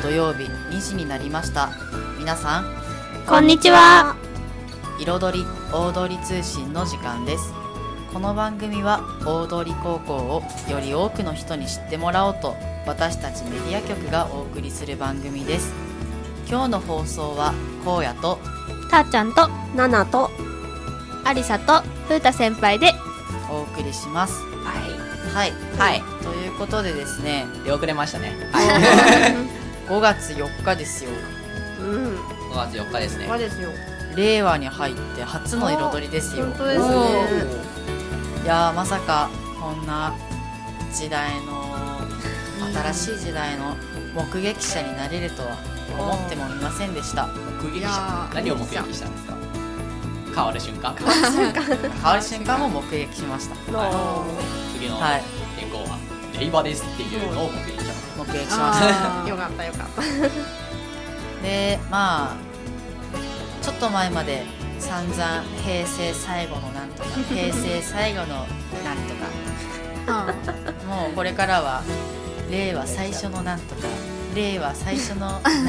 土曜日2時になりました。皆さんこんにちは。 彩り大通通信の時間です。この番組は大通高校をより多くの人に知ってもらおうと、私たちメディア局がお送りする番組です。今日の放送はこうやとたーちゃんとななとありさとふうた先輩でお送りします。 はい、 ということでですね、 出遅れましたね。 5月4日ですよ。 5月4日ですね。 そうですよ。 令和に入って初の彩りですよ。 本当ですね。 いやー、まさかこんな時代の新しい時代の目撃者になれるとは思ってもみませんでした。 目撃者、何を目撃したんですか？変わる瞬間。 変わる瞬間も目撃しました。 次のはい、 変更は令和ですっていうのを目撃しま目撃しました。 よかったよかった。 で、まあちょっと前まで散々平成最後のなんとか平成最後のなんとかもうこれからは令和最初のなんとか令和最初のなんとか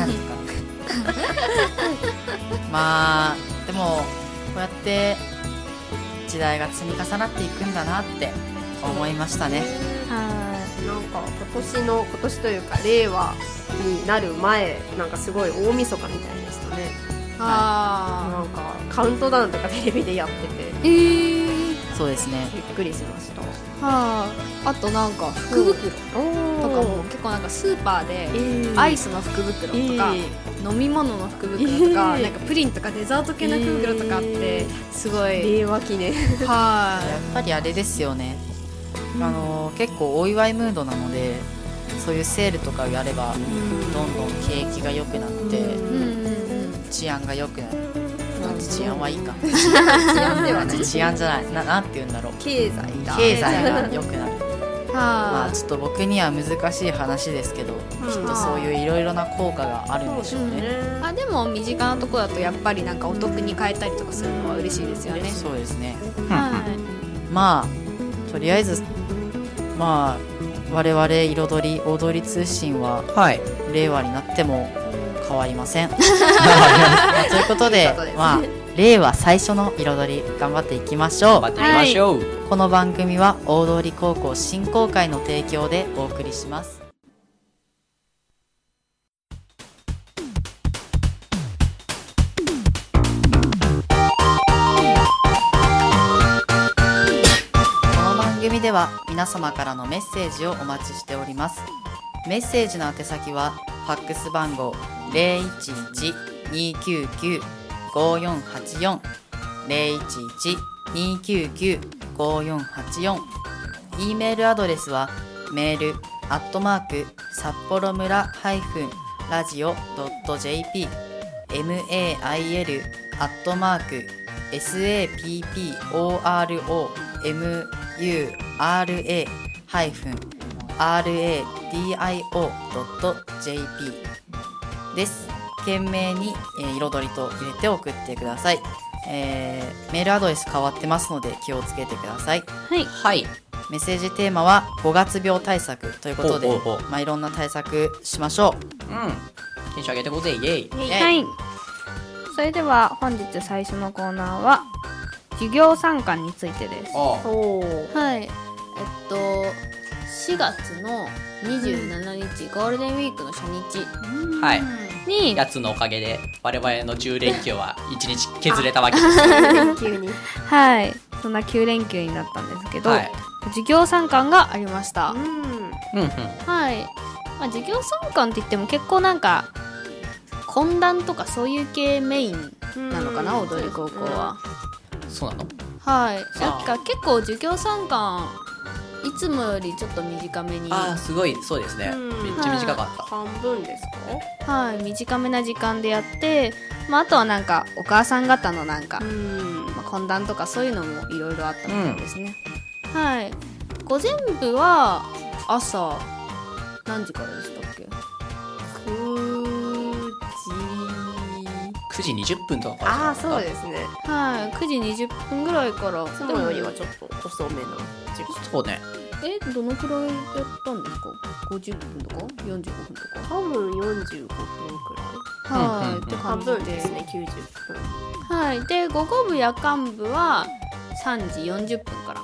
まあでもこうやって時代が積み重なっていくんだなって思いましたね。 なんか今年というか令和になる前、なんかすごい大晦日みたいでしたね。なんかカウントダウンとかテレビでやってて、 そうですね、 びっくりしました。 あとなんか福袋とかも結構なんかスーパーでアイスの福袋とか、飲み物の福袋とか、なんかプリンとかデザート系の福袋とかあって、すごい令和記念。 やっぱりあれですよね、結構お祝いムードなので、そういうセールとかをやればどんどん景気が良くなって、治安が良くなる。治安はいいか。 治安ではない。 治安じゃない。なんて言うんだろう。 経済が良くなる。まあちょっと僕には難しい話ですけど、きっとそういういろいろな効果があるんでしょうね。 でも身近なところだとやっぱりなんかお得に買えたりとかするのは嬉しいですよね。 そうですね。 はいまあとりあえずまあ我々彩り大通通信は令和になっても変わりません。ということで、まあ令和最初の彩り頑張っていきましょう。この番組は大通高校振興会の提供でお送りします。この番組では皆様からのメッセージをお待ちしております。メッセージの宛先はファックス番号 011-299-5484 011-299-5484 E メールアドレスはメール札幌村ラジオ .jp mail sapporo-radio-radio.jp です。懸命に、彩りと入れて送ってください。メールアドレス変わってますので気をつけてください。 はい。 メッセージテーマは5月病対策ということで、まあいろんな対策しましょう。 テンション上げてこぜイエイ。 はい。それでは本日最初のコーナーは授業参観についてです。はい。4月の27日ゴールデンウィークの初日にやつのおかげで我々の10連休は1日削れたわけです。 はい、そんな9連休になったんですけど、授業参観がありました。はい。授業参観って言っても結構なんか懇談とかそういう系メインなのかな、踊り高校は。 そうなの？ はい。なんか結構授業参観いつもよりちょっと短めに。 すごい、そうですね。めっちゃ短かった。 半分ですか？ はい、短めな時間でやって、あとはなんかお母さん方のなんか、懇談とかそういうのもいろいろあったみたいですね。はい。午前部は朝何時からでしたっけ ？9時20分とかから。 そうですね。 はい、9時20分ぐらいから。 いつもよりはちょっと遅めの時間。 そうね。 どのくらいやったんですか？50分とか45分とか？ 多分45分くらい。 はい、って感じで半分ですね、90分。 はい。で午後部夜間部は3時40分から、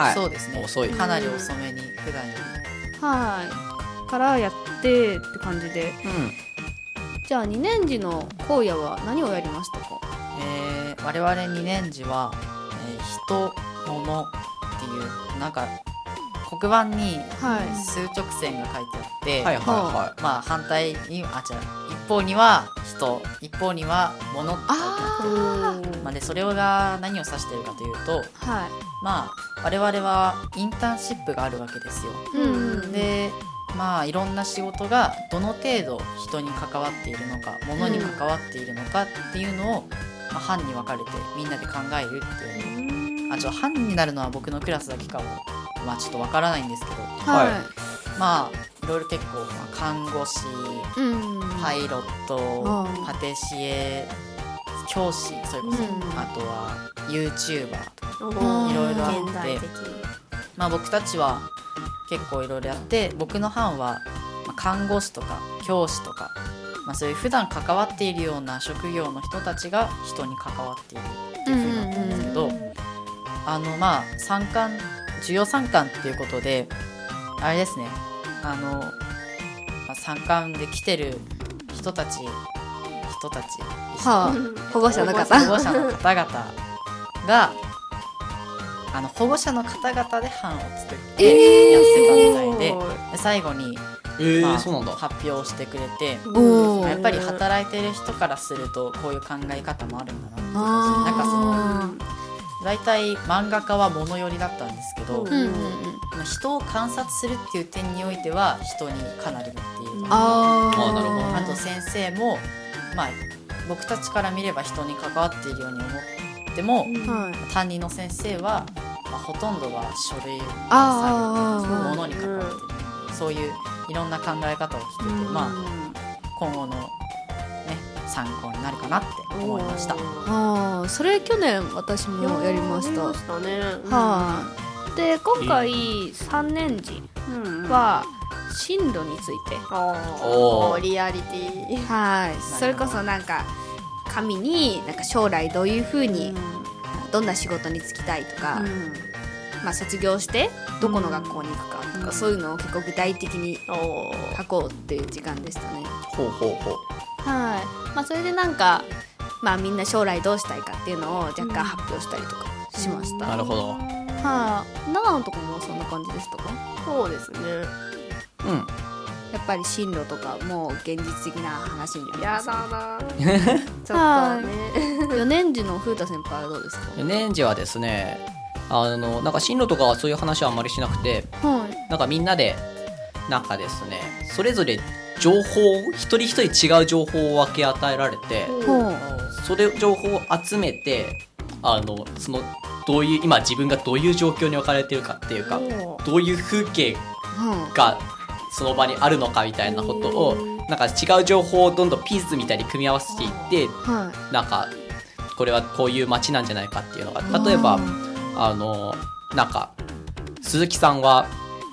はい、そうですね、 遅い、 かなり遅めに普段よりからやってって感じで、じゃあ2年次の荒野は何をやりましたか？ 我々2年次は、人物っていうなんか黒板に数直線が書いてあって、まあ反対に一方には人、一方には物って書いてあって、まあ、でそれが何を指しているかというと、まあ我々はインターンシップがあるわけですよ。でまあいろんな仕事がどの程度人に関わっているのか、物に関わっているのかっていうのを、まあ、班に分かれてみんなで考えるっていうの。班になるのは僕のクラスだけかも、まあ、ちょっと分からないんですけど、まあいろいろ結構、看護師、パイロット、パティシエ、教師、それこそ、あとは YouTuber とかいろいろあって、まあ、僕たちは結構いろいろやって、僕の班は、看護師とか教師とか、まあ、そういう普段関わっているような職業の人たちが人に関わっているっていう風になったんですけど、まあ授業参観っていうことであれですね、参観で来てる人たち、 保護者の方 々が保護者の方々で班を作ってやってたみたいで、最後に、そうなんだ、発表してくれて、やっぱり働いてる人からするとこういう考え方もあるんだなって。なんかその大体漫画家は物寄りだったんですけど、人を観察するっていう点においては人にかなりっていう。あと先生も、まあ、僕たちから見れば人に関わっているように思っても、担任の先生は、ほとんどが書類作業、物に関わっている、そういういろんな考え方を聞いてて、まあ、今後の参考になるかなって思いました。 それ去年私もやりました。で今回3年次は進路について、 リアリティ、 それこそなんか紙になんか将来どういう風に、どんな仕事に就きたいとか、まあ、卒業してどこの学校に行くかとか、そういうのを結構具体的に書こうっていう時間でしたね。まあ、それでなんか、まあ、みんな将来どうしたいかっていうのを若干発表したりとかしました。 なるほど。 長野のとこもそんな感じでしたか？ そうですね。 やっぱり進路とかもう現実的な話になります。 やだなちょっとね。 4年次の風太先輩はどうですか ？4年次はですね、なんか進路とかはそういう話はあんまりしなくて、なんかみんなでなんかですね、それぞれ情報、一人一人違う情報を分け与えられて、それ情報を集めて、そのどういう今自分がどういう状況に置かれてるかっていうか、どういう風景がその場にあるのかみたいなことを、なんか違う情報をどんどんピースみたいに組み合わせていって、なんかこれはこういう街なんじゃないかっていうのが、例えばなんか鈴木さんは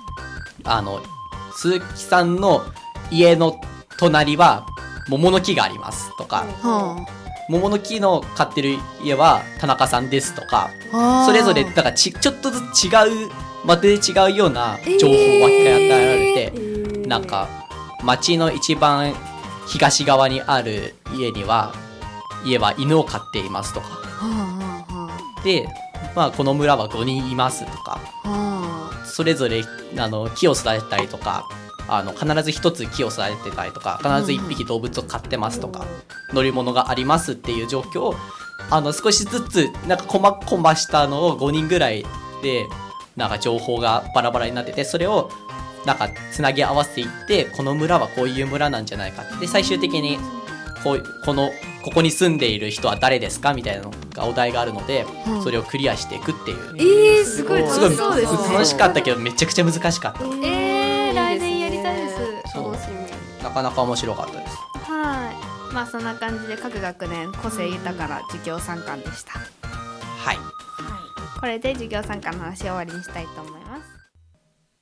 鈴木さんの家の隣は桃の木がありますとか、桃の木の飼ってる家は田中さんですとか、それぞれだからちょっとずつ違うまで違うような情報を分け与えられて、なんか町の一番東側にある家は犬を飼っていますとか、で、まあ、この村は5人いますとか、それぞれ木を育てたりとか、必ず一つ木を育ててたりとか、必ず一匹動物を飼ってますとか、乗り物がありますっていう状況を少しずつなんかこまこましたのを5人ぐらいでなんか情報がバラバラになってて、それをなんかつなぎ合わせていって、この村はこういう村なんじゃないかって、最終的にここに住んでいる人は誰ですかみたいなのがお題があるので、それをクリアしていくっていう。 すごい楽しそうですね。 楽しかったけどめちゃくちゃ難しかった。 来年やりたいです。 楽しみ。 なかなか面白かったです。 まあそんな感じで各学年個性豊かな授業参観でした。 はい。 これで授業参観の話を終わりにしたいと思います。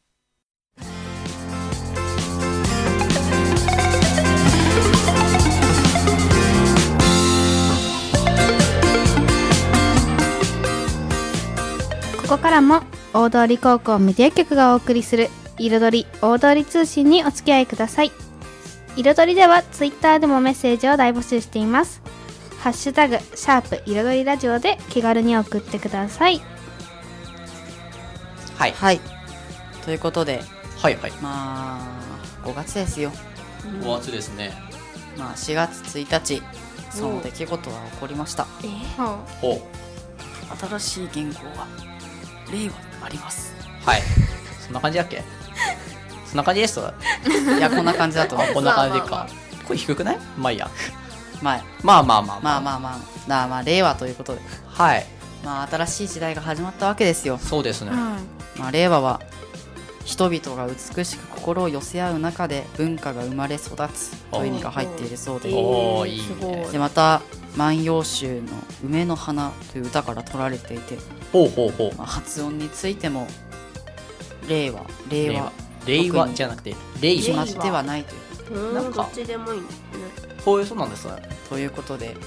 ここからも大通高校メディア局がお送りする彩り大通通信にお付き合いください。彩りではツイッターでもメッセージを大募集しています。ハッシュタグ#彩りラジオで気軽に送ってください。 はい、 はい、ということで、 はいはい、 まあ5月ですよ。 5月ですね。 まあ4月1日その出来事は起こりました。 ほう、新しい元号は令和にあります。 はい、そんな感じだっけ？そんな感じですといや、こんな感じだと思う。 こんな感じか。声低くない？まあいいや。まあ令和ということで、 はい、 まあ新しい時代が始まったわけですよ。 そうですね。 まあ令和は人々が美しく心を寄せ合う中で文化が生まれ育つという意味が入っているそうで、 いいね。 でまた万葉集の梅の花という歌から取られていて、まあ、発音についても令和じゃなくて令和決まってはないという、 なんかどっちでもいいんですね。 そうなんですね。 ということで、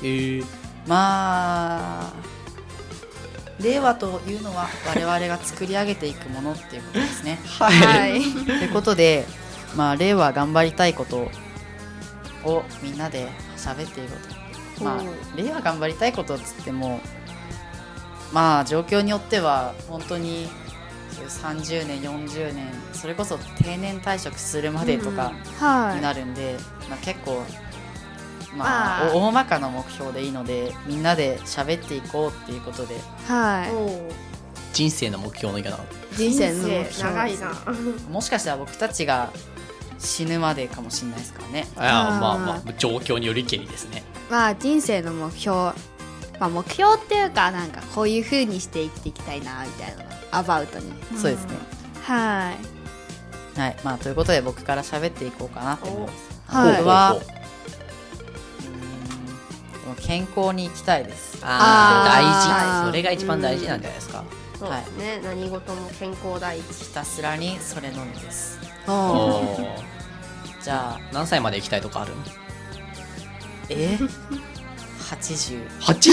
まあ令和というのは我々が作り上げていくものっていうことですね。 はい。 ということで、まあ令和頑張りたいことをみんなで喋っていこうと。まあ令和頑張りたいことっつっても、まあ状況によっては本当に30年40年それこそ定年退職するまでとかになるんで、まあ結構まあ大まかな目標でいいのでみんなで喋っていこうっていうことで、 人生の目標の言い方。 人生の目標長いな。 もしかしたら僕たちが死ぬまでかもしれないですからね。 まあ状況によりけりですね。 まあ人生の目標、まあ目標っていうかなんかこういう風にして生きていきたいなみたいなのアバウトに。 そうですね。 はい、 まあということで僕から喋っていこうかなと思います。僕は健康に行きたいです。 大事。それが一番大事なんじゃないですか。 そうですね。何事も健康第一。 ひたすらにそれのみです。じゃあ何歳まで行きたいとかある ？80。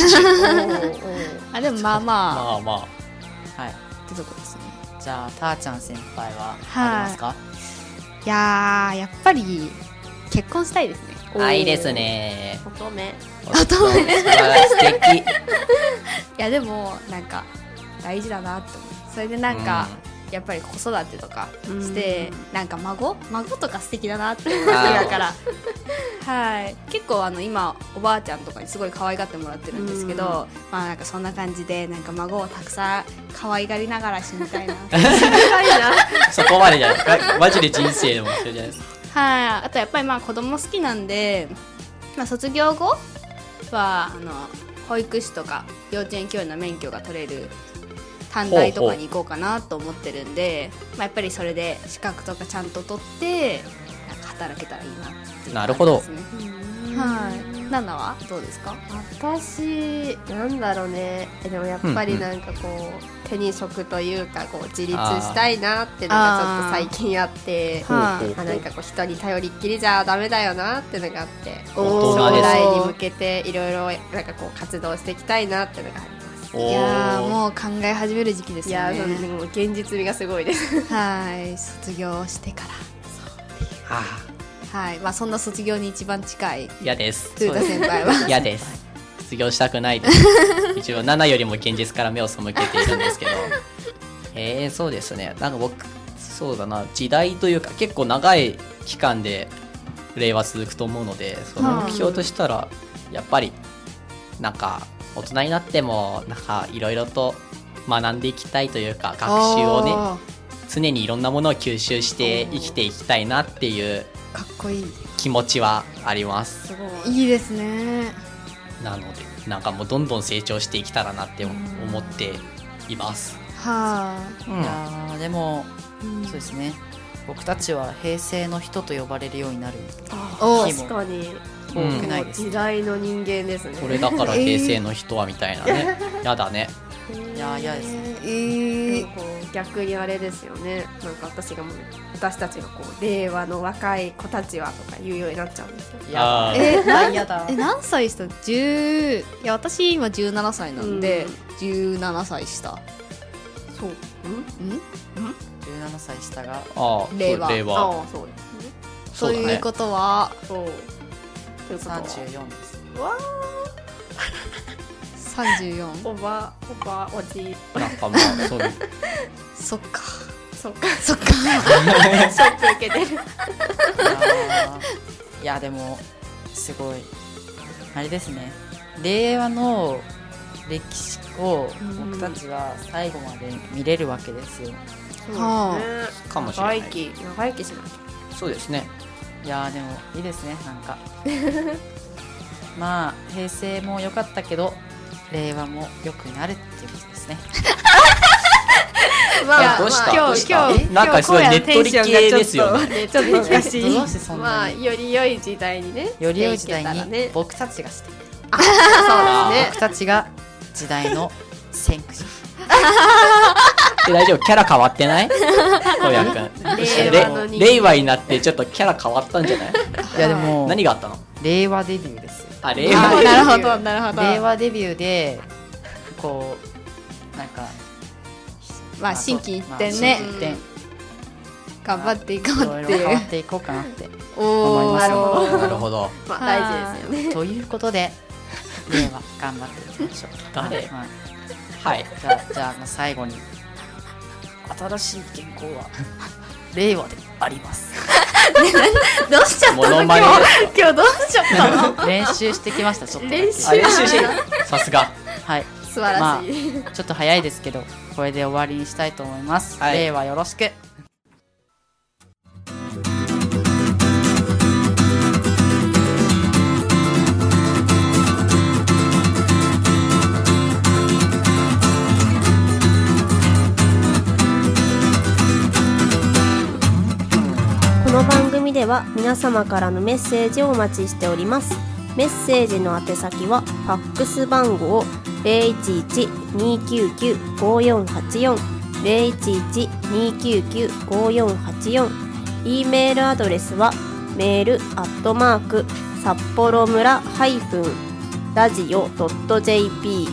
でもまあはいってとこですね。 じゃあたーちゃん先輩はありますか？ いややっぱり結婚したいですね。 いいですね。 乙女素敵。 いやでもなんか大事だなって思う。それでなんか、やっぱり子育てとかして、なんか孫とか素敵だなって思うだからはい、結構今おばあちゃんとかにすごい可愛がってもらってるんですけど、まあなんかそんな感じでなんか孫をたくさん可愛がりながら死にたいなそこまでじゃないマジで人生の目標じゃないですか。 はい、あとやっぱりまあ子供好きなんで、まあ、卒業後は保育士とか幼稚園教員の免許が取れる短大とかに行こうかなと思ってるんで、まあ、やっぱりそれで資格とかちゃんと取ってなんか働けたらいいなっていう感じですね。 なるほど。 はい。ナナはどうですか？ 私なんだろうね。でもやっぱりなんかこう、手に職というかこう自立したいなっていうのがちょっと最近あって、なんかこう人に頼りっきりじゃダメだよなっていうのがあって、将来に向けていろいろなんかこう活動していきたいなっていうのがあります。 いやもう考え始める時期ですよね。 いやもう現実味がすごいですはい卒業してからはい、まあそんな卒業に一番近い嫌ですトゥータ先輩は嫌です卒業したくないです一応7よりも現実から目を背けているんですけどそうですね。なんか僕そうだな、時代というか結構長い期間で令和続くと思うので、その目標としたらやっぱりなんか大人になってもなんかいろいろと学んでいきたいというか、学習をね常にいろんなものを吸収して生きていきたいなっていうかっこいい気持ちはあります。 すごいいいですね。 なのでなんかもうどんどん成長していけたらなって思っています。 はあ、いやでも、そうですね、僕たちは平成の人と呼ばれるようになる日も確かに多くないです、 時代の人間ですね。 これだから平成の人はみたいなね、やだね。 いや嫌ですね。 でもこう逆にあれですよね。なんか私たちがこう令和の若い子たちはとか言うようになっちゃうんですよ。 やだ。 何歳した？10いや私今17歳なんで、17歳した。 そう。 17歳下が令和。 そうですね。 ということは 34です。 わ 34。 おばおじ。 なんかまあそういう。 そっか。 そっか。 ショック受けてる。 いやでもすごいあれですね。令和の歴史を僕たちは最後まで見れるわけですよ。 はあ、かもしれない。 長生きしなきゃ。そうですね。 いやでもいいですね、なんかまあ平成も良かったけど令和も良くなるっていうことですね。 どうしたなんかすごいねっとり系ですよね。 ちょっと難しい。 どうしてそんなに、 より良い時代にね、 より良い時代に僕たちがしていく。 そうですね。 僕たちが時代の先駆者。 大丈夫、キャラ変わってない？小屋くん。令和になってちょっとキャラ変わったんじゃない？ いやでも何があったの？ 令和デビューですよ。 あ、令和デビュー。 なるほどなるほど。 令和デビューでこうなんかまあ心機一転ね。頑張っていこうっていう。 変わっていこうかなって思います。 なるほど。 まあ大事ですよね。 ということで令和頑張っていきましょう。 誰？はい。 じゃあ最後に新しい原稿は令和であります。 どうしちゃったの今日どうしちゃったの？ 練習してきました。ちょっと練習してさすが。 はい。 素晴らしい。 ちょっと早いですけどこれで終わりにしたいと思います。令和よろしく。 この番組では皆様からのメッセージをお待ちしております。メッセージの宛先はファックス番号 011-299-5484 011-299-5484 E メールアドレスはメール札幌村-radio.jp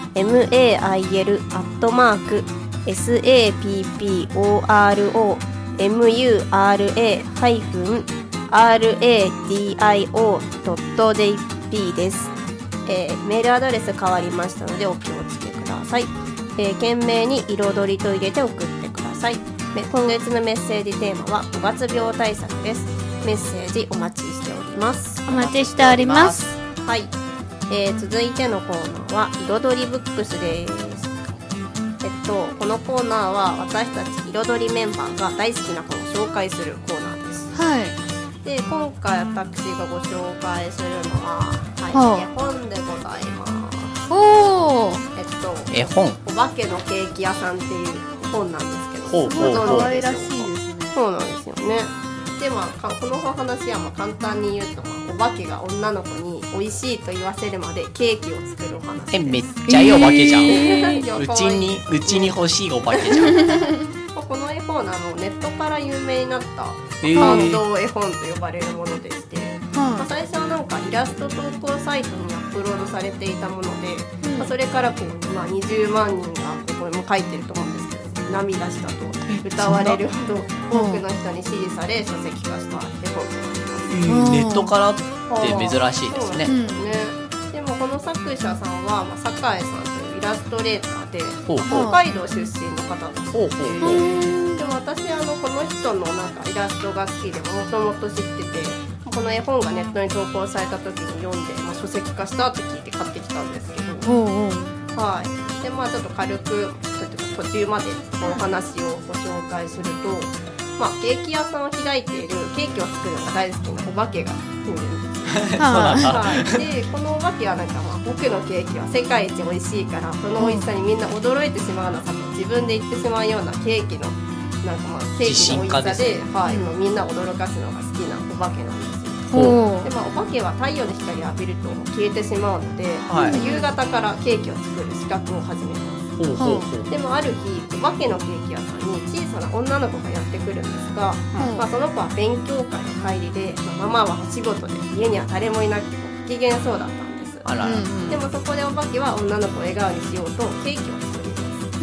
mail-mura-radio.jp です。メールアドレス変わりましたのでお気をつけください。懸命に彩りと入れて送ってください。今月のメッセージテーマは5月病対策です。メッセージお待ちしております。 お待ちしております。 はい、続いてのコーナーは彩りブックスです。このコーナーは私たち彩りメンバーが大好きな本を紹介するコーナーです。 はい。 で今回私がご紹介するのは、絵本でございます。 おー。 絵本。 お化けのケーキ屋さんっていう本なんですけど、 可愛らしいですね。 そうなんですよね。でこのお話は簡単に言うと、お化けが女の子に美味しいと言わせるまでケーキを作るお話です。 めっちゃいいお化けじゃん。うちに欲しいお化けじゃん。 この絵本ネットから有名になった感動絵本と呼ばれるものでして、最初はイラスト投稿サイトにアップロードされていたもので、それから20万人がこれも書いてると思うんですけど、涙したと歌われるほど多くの人に支持され書籍化した絵本となります。 ネットからって珍しいですね。 でもこの作者さんは酒井さんというイラストレーターで北海道出身の方だそうで、でも私この人のイラストが好きでもともと知ってて、この絵本がネットに投稿された時に読んで、書籍化したって聞いて買ってきたんですけど、はい。でちょっと軽く途中までお話をご紹介すると、ケーキ屋さんを開いているケーキを作るのが大好きなお化けがいるんですよ。でこのお化けは僕のケーキは世界一美味しいから、その美味しさにみんな驚いてしまうのかと自分で言ってしまうようなケーキのケーキの美味しさで、みんな驚かすのが好きなお化けなんですよ。でお化けは太陽の光を浴びると消えてしまうので、夕方からケーキを作る資格を始めます。でもある日、お化けのケーキ屋さんに小さな女の子がやってくるんですが、その子は勉強会の帰りで、ママはお仕事で家には誰もいなくて不機嫌そうだったんです。でもそこでお化けは女の子を笑顔にしようとケーキを作ります。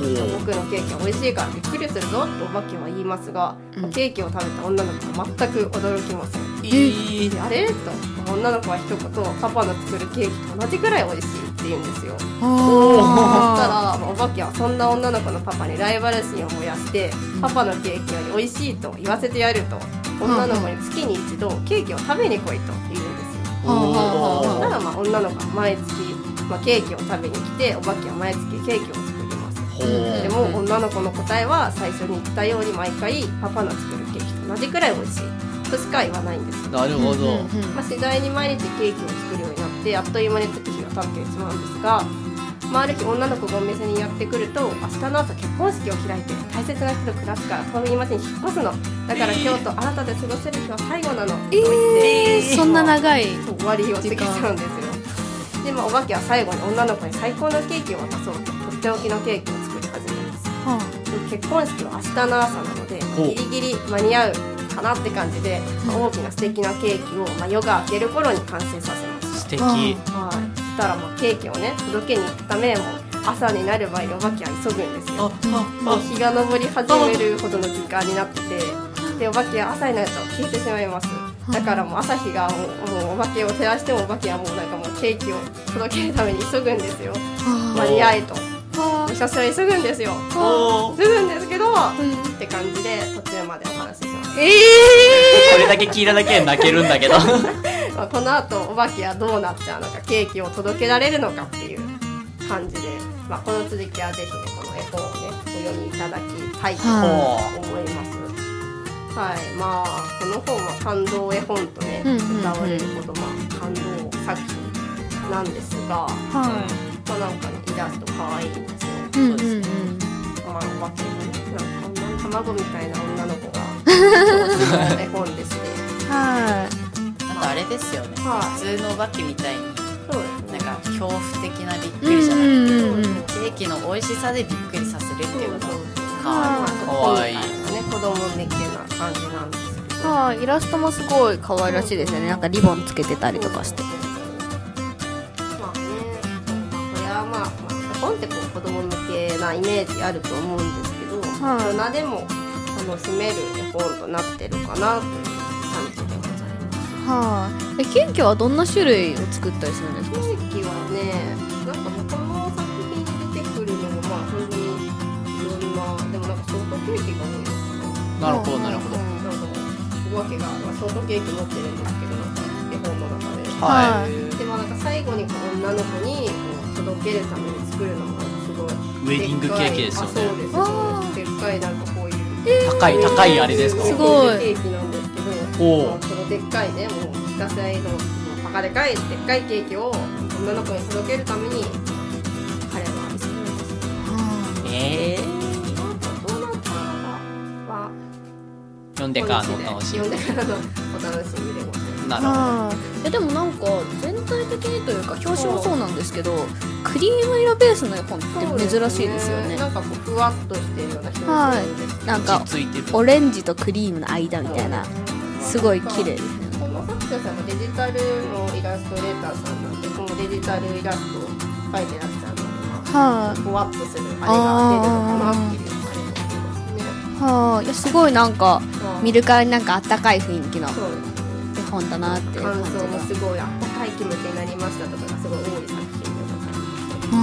僕のケーキは美味しいからびっくりするぞとお化けは言いますが、ケーキを食べた女の子は全く驚きません。あれと女の子は一言パパの作るケーキと同じくらい美味しいって言うんですよ。そしたらお化けはそんな女の子のパパにライバル心を燃やして、パパのケーキより美味しいと言わせてやると女の子に月に一度ケーキを食べに来いと言うんですよ。そしたら女の子は毎月、ケーキを食べに来て、お化けは毎月ケーキを作ります。でも女の子の答えは最初に言ったように毎回パパの作るケーキと同じくらい美味しいとしか言わないんです。 なるほど。 次第に毎日ケーキを作るようになってあっという間に月日が経ってしまうんですが、ある日女の子がお店にやってくると、明日の朝結婚式を開いて大切な人と暮らすから遠い町に引っ越すのだから今日とあなたで過ごせる日は最後なのと言って、 そんな長い終わりを告げちゃうんですよ。でお化けは最後に女の子に最高のケーキを渡そうととっておきのケーキを作り始めます。結婚式は明日の朝なのでギリギリ間に合うかなって感じで、大きな素敵なケーキを、夜が明ける頃に完成させました。 素敵。 そしたらケーキをね届けに行くため朝になる前にお化けは急ぐんですよ。日が昇り始めるほどの時間になってて、でお化けは朝になると消えてしまいます。だから朝日がもうお化けを照らしてもお化けはもうケーキを届けるために急ぐんですよ。間に合えとひたすら急ぐんですよ。急ぐんですけど、って感じで途中までお話しします。 これだけ聞いただけで泣けるんだけどこの後お化けはどうなっちゃうのか、ケーキを届けられるのかっていう感じで、この続きはぜひねこの絵本をねお読みいただきたいと思います。この本は感動絵本とね歌われるほど感動作品なんですが、なんかねイラスト可愛いんですよ。そうですね。お化けのね卵みたいな女の子が表紙の絵本ですね。 なんかあれですよね。普通のお化けみたいになんか恐怖的なびっくりじゃなくて、ケーキの美味しさでびっくりさせるっていうのが可愛い。 子供向けな感じなんですけど、 イラストもすごい可愛らしいですよね。なんかリボンつけてたりとかして、 これは本って子供向けなイメージあると思うんですけど、大人でも楽しめる絵本となってるかなという感じでございます。 ケーキはどんな種類を作ったりするんですか？ ケーキはね、なんかこの作品に出てくるのも本当にいろんな、でもなんかショートケーキが多いのかな。 なるほどなるほど。 お化けがショートケーキ持ってるんですけど、なんか絵本の中で。でもなんか最後に女の子に届けるために作るのもすごい。 ウェディングケーキですよね。 そうです。でっかいなんかこういう高いあれですか？ すごいケーキなんですけど、そのでっかいね、もう自家製のバカでかいでっかいケーキを女の子に届けるために彼は急ぐんです。どうなったのかは読んでからのお楽しみ。 読んでからのお楽しみでございます。 なるほど。 でもなんか全体的にというか表紙もそうなんですけど、クリーム色ベースの絵本って珍しいですよね。 なんかこうふわっとしてるような表情です。 なんかオレンジとクリームの間みたいな、すごい綺麗ですね。 この作者さんもデジタルのイラストレーターさんなんで、このデジタルイラストを描いてらっしゃるので、ふわっとするあれが出るのかなっていうあれもありますね。 いやすごいなんか見るからになんかあったかい雰囲気の絵本だなっていう感じで、 感想もすごいあったかい気持ちになりましたとかがすごい多い作品でございます。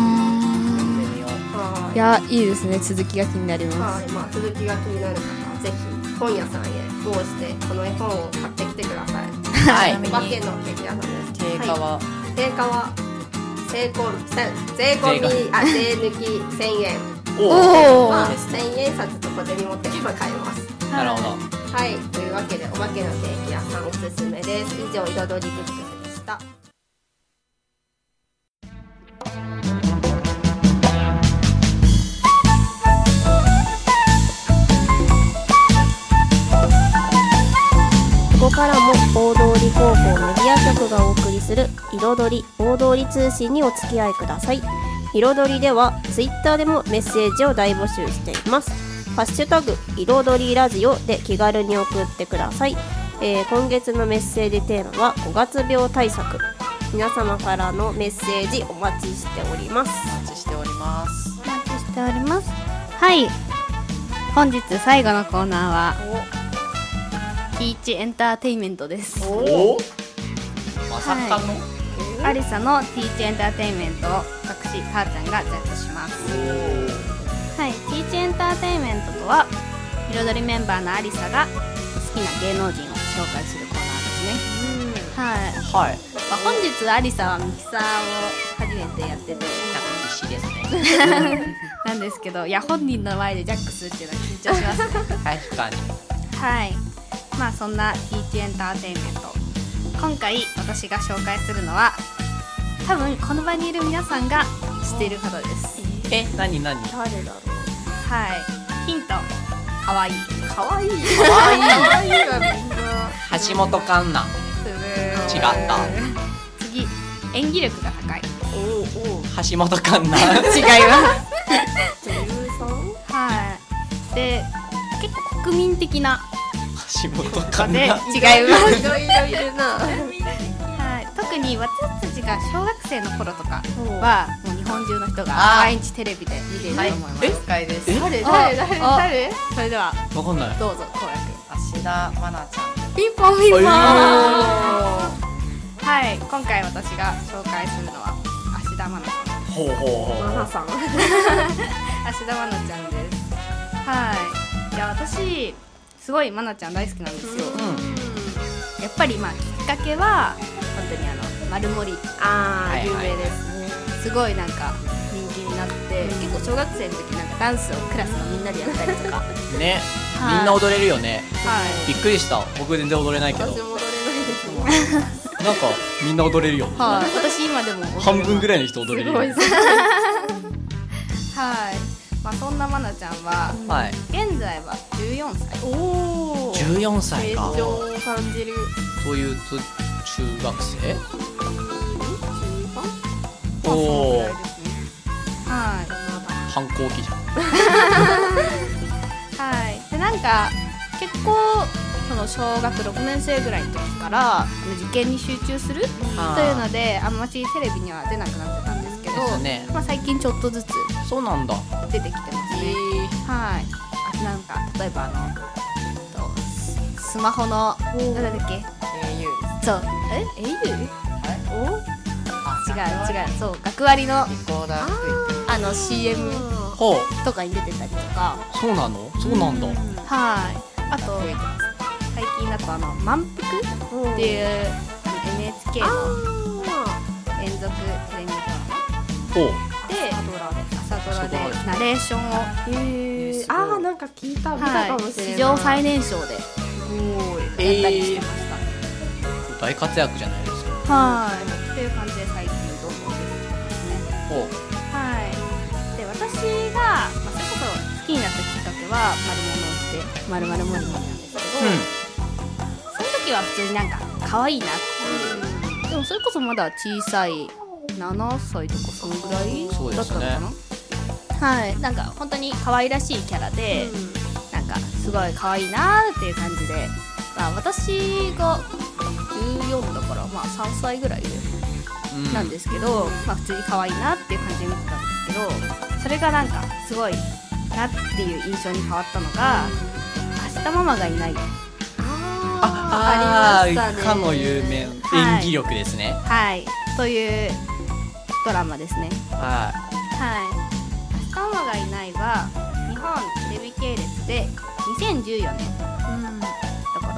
いやいいですね。続きが気になります。 続きが気になる方はぜひ本屋さんへ通してこの絵本を買ってきてください。お化けのケーキ屋さんです。 定価は税抜き1000円。1000円札と小銭持ってけば買えます。 なるほど。 はい、というわけでお化けのケーキ屋さんおすすめです。以上、彩りブックスでした。ここからも大通高校メディア局がお送りする彩り大通通信にお付き合いください。彩りではツイッターでもメッセージを大募集しています。ハッシュタグ彩りラジオで気軽に送ってください。今月のメッセージテーマは5月病対策。皆様からのメッセージお待ちしております。 お待ちしております。 お待ちしております。 はい、本日最後のコーナーはティーチエンターテインメントです。 おまさかの、 アリサのティーチエンターテインメントを私たーちゃんがジャッジします。はい、ティーチエンターテインメントとは彩りメンバーのアリサが好きな芸能人を紹介するコーナーですね。はい、はい、本日アリサはミキサーを初めてやってて必死ですねなんですけど、いや本人の前でジャックするっていうのは緊張しますね確かに。 はい、まあそんなティーチエンターテインメント、今回私が紹介するのは多分この場にいる皆さんが知っている方です。 何誰だろう。 はい、ヒント、かわいい。 かわいいかわいいはみんな橋本環奈。違った。 次、演技力が高い。 橋本環奈違います女優さん。 はい、で結構国民的な橋本環で奈。 違いますいろいろいるなはい、特に私たちが小学生の頃とかはもう日本中の人が毎日テレビで見ていると思います。 了解です。 誰それではわかんない。 どうぞ、公約。 芦田愛菜ちゃん。 ピンポンピンポンはい、今回私が紹介するのは芦田愛菜さん。 ほうほうほう。 マナさん。 芦田愛菜ちゃんです。はい、いや私すごい愛菜ちゃん大好きなんですよ。やっぱりまあきっかけは本当に丸森、 有名ですね。 すごいなんか人気になって、結構小学生の時なんかダンスをクラスのみんなでやったりとかね、みんな踊れるよね。 はい、 びっくりした。僕全然踊れないけど。 私も踊れないですもんなんかみんな踊れるよ。 はい、私今でも半分ぐらいの人踊れるよ。 はい、まあそんな愛菜ちゃんは、はい、現在は14歳。 おお。 14歳か。 成長を感じる。 そういう中学生？ おお。はい。 反抗期じゃん。 はい。でなんか結構その小学6年生ぐらいの時から受験に集中するというのであんまりテレビには出なくなってたんですけど、ね、まあ最近ちょっとずつそうなんだ出てきてますね。はい。あ、なんか例えばスマホのなんだっけ？そう、au？違う、そう、学割のCM とかに出てたりとか。 そうなの？そうなんだ。 はい。あと最近だと満腹っていう NHK の連続テレビドラマで朝ドラでナレーションをなんか聞いた見たかもしれない。 史上最年少でやったりしてました。 大活躍じゃないですか。 はい。っていう感じで最近どんどん出てきてますね。はい。で私が、それこそ好きになったきっかけは丸物を着て丸々モリモリなんですけど、その時は普通になんか可愛いなっていう。でもそれこそまだ小さい7歳とかそのぐらいだったのかな。はい。なんか本当に可愛らしいキャラで、なんかすごい可愛いなっていう感じで、私が14だから3歳ぐらいでなんですけど、普通に可愛いなっていう感じで見てたんですけど、それがなんかすごいなっていう印象に変わったのが芦田ママがいない。 ありましたね。 かの有名演技力ですね。 はい、というドラマですね。はい。芦田ママがいないは日本テレビ系列で2014年、だから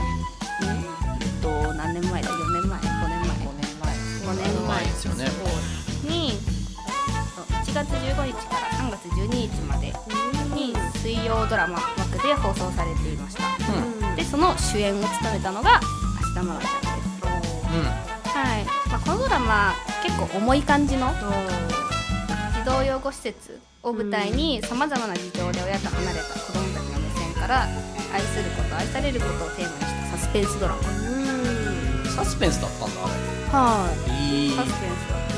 何年前だ？4年前、5年前ですよね。 に1月15日から3月12日までに水曜ドラマ枠で放送されていました。でその主演を務めたのが芦田愛菜ちゃんです。はい。このドラマ結構重い感じの児童養護施設を舞台にさまざまな事情で親と離れた子どもたちの目線から愛すること愛されることをテーマにしたサスペンスドラマ。 サスペンスだったんだあれ。 はい。サスペンスだった。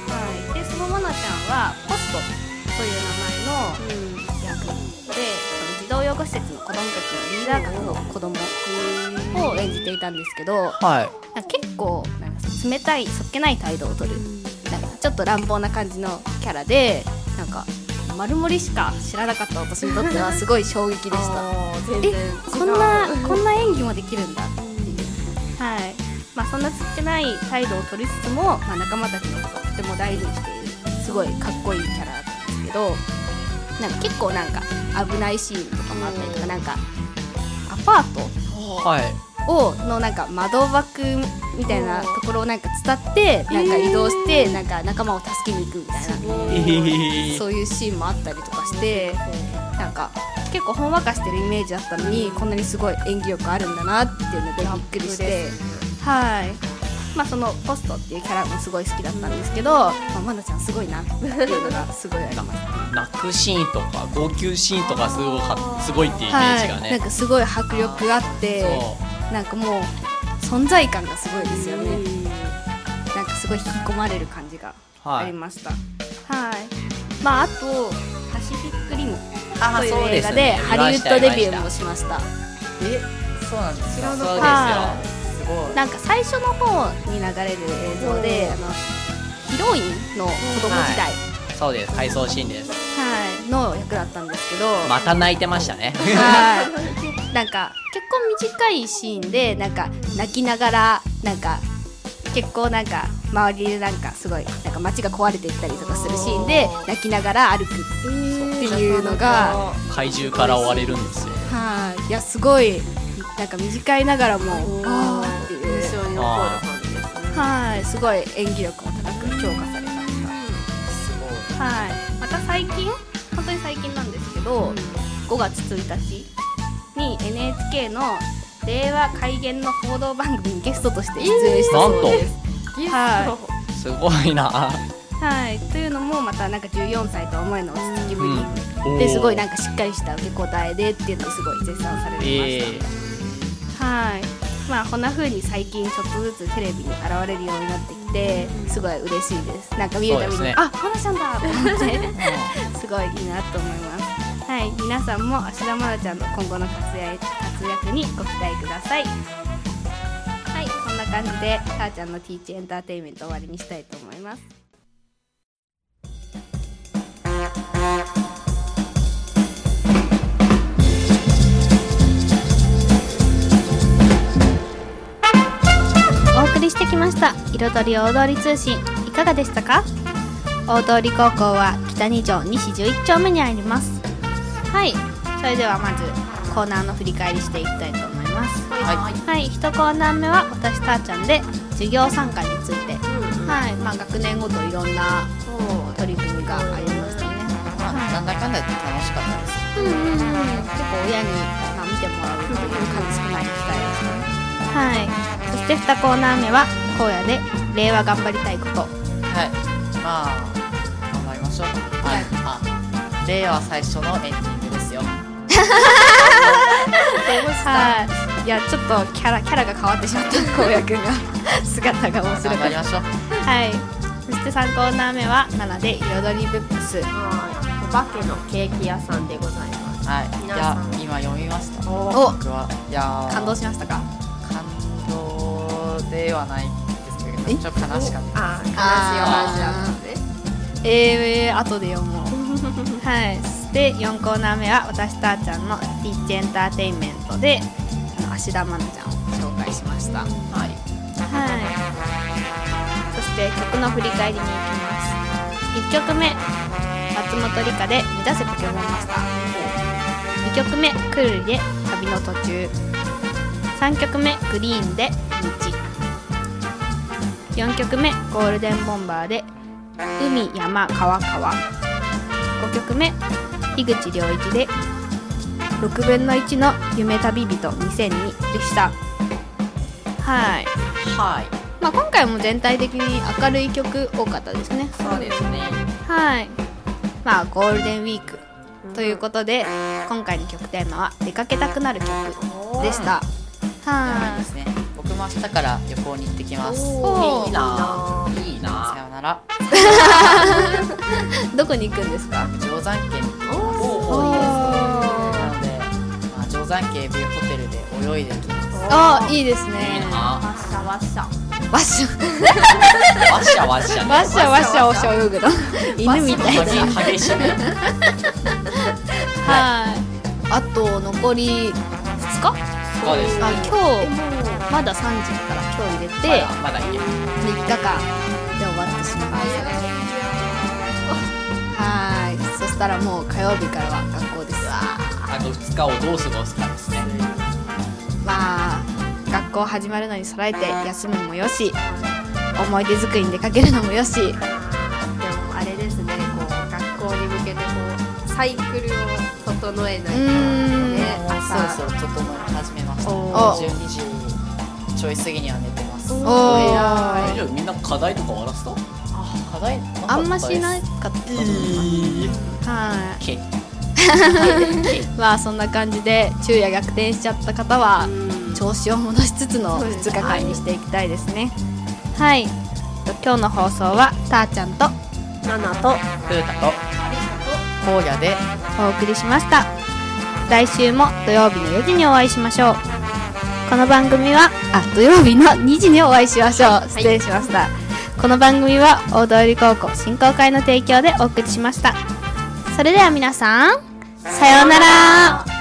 はい。でその愛菜ちゃんはポストという名前の役で児童養護施設の子どもたちのリーダー格の子どもを演じていたんですけど、結構なんか冷たいそっけない態度を取る、なんかちょっと乱暴な感じのキャラで、なんか丸盛りしか知らなかった私にとってはすごい衝撃でした全然こんな演技もできるんだっていう、はい、そんなつってない態度を取りつつも、仲間たちのことをとても大事にしているすごいかっこいいキャラだったんですけど、なんか結構なんか危ないシーンとかもあったりとか、なんかアパートのなんか窓枠みたいなところをなんか伝ってなんか移動してなんか仲間を助けに行くみたいな、そういうシーンもあったりとかして、なんか結構ほんわかしてるイメージだったのにこんなにすごい演技力あるんだなっていうのでびっくりして、はい、そのポストっていうキャラもすごい好きだったんですけど、まなちゃんすごいなっていうのがすごいあります。 泣くシーンとか号泣シーンとかすごいっていうイメージがね、 なんかすごい迫力あって、なんかもう存在感がすごいですよね。なんかすごい引き込まれる感じがありました。はい。あとパシフィックリムという映画でハリウッドデビューもしました。 そうなんですよ。 そうですよ。なんか最初の方に流れる映像でヒロインの子供時代、 そうです、回想シーンです、 の役だったんですけど、 また泣いてましたね。 なんか結構短いシーンでなんか泣きながらなんか結構なんか周りでなんかすごいなんか街が壊れていったりとかするシーンで泣きながら歩くっていうのが怪獣から追われるんですよ。 いやすごいなんか短いながらもっていう印象に残る感じですね。 すごい演技力も高く評価されました。また最近本当に最近なんですけど、5月1日に NHK の令和改元の報道番組にゲストとして出演したそうです。 すごいな。 というのもまたなんか14歳とは思えの落ち着きぶりですごいなんかしっかりした受け答えでっていうのをすごい絶賛されてました。こんな風に最近ちょっとずつテレビに現れるようになってきてすごい嬉しいです。なんか見るたびに、あ、まなちゃんだと思ってすごいいいなと思います。皆さんも芦田愛菜ちゃんの今後の活躍にご期待ください。そんな感じでたーちゃんのティーチエンターテインメント終わりにしたいと思います。お送りしてきました彩り大通り通信、いかがでしたか？大通高校は北2条西11丁目にあります。それではまずコーナーの振り返りしていきたいと思います。1コーナー目は私たーちゃんで授業参加について、学年ごといろんな取り組みがありましたね。 なんだかんだ楽しかったです。 結構親に見てもらうっていう数少ない機会でしたね。そして2コーナー目は荒野で令和頑張りたいこと。 頑張りましょう。令和最初のエンディングですよ。いやちょっとキャラが変わってしまった荒野くんが姿が面白い。頑張りましょう。 そして3コーナー目は7で彩りブックス。 お化けのケーキ屋さんでございます。 いや今読みました。僕はいや感動しましたか？ 感動ではないですけどちょっと悲しかった。悲しいお話だったので。後で読もう。で4コーナー目は私たーちゃんのティッチエンターテインメントで芦田愛菜ちゃんを紹介しました。そして曲の振り返りに行きます。1曲目松本梨香で目指せポケモンマスター。2曲目くるりで旅の途中。3曲目グリーンで道。4曲目ゴールデンボンバーで海山川川。5曲目井口良一で6分の1の夢旅人2002でした。今回も全体的に明るい曲多かったですね。 そうですね。 ゴールデンウィークということで今回の曲テーマは出かけたくなる曲でした。 いいですね。僕も明日から旅行に行ってきます。 いいな。 さよなら。 どこに行くんですか？ 定山渓に行きます。なので、定山渓ビューホテルで泳いできます。 いいですね。 わっしゃわっしゃ。 ワッシャワッシャワッシャワッシャワッシャをしょうぐの犬みたいな。 激しめ。 はい。あと残り2日？ そうです。 あ、今日まだ3時から今日入れてまだいける。 3日間で終わってしまいました。はい。そしたらもう火曜日からは学校です。 あと2日をどう過ごすかですね。 まあ学校始まるのに備えて休むもよし、思い出作りに出かけるのもよし。でもあれですね、こう学校に向けてこうサイクルを整えないとね。 そう整え始めました。12時ちょい過ぎには寝てます。 大丈夫？みんな課題とか終わらせた？ 課題あんましなかったと思います。はい。まあそんな感じで昼夜逆転しちゃった方は調子を戻しつつの2日間にしていきたいですね。はい。今日の放送はたーちゃんとナナとふうたと荒野でお送りしました。来週も土曜日の4時にお会いしましょう。この番組は土曜日の2時にお会いしましょう。失礼しました。この番組は大通高校振興会の提供でお送りしました。それでは皆さん、さようなら。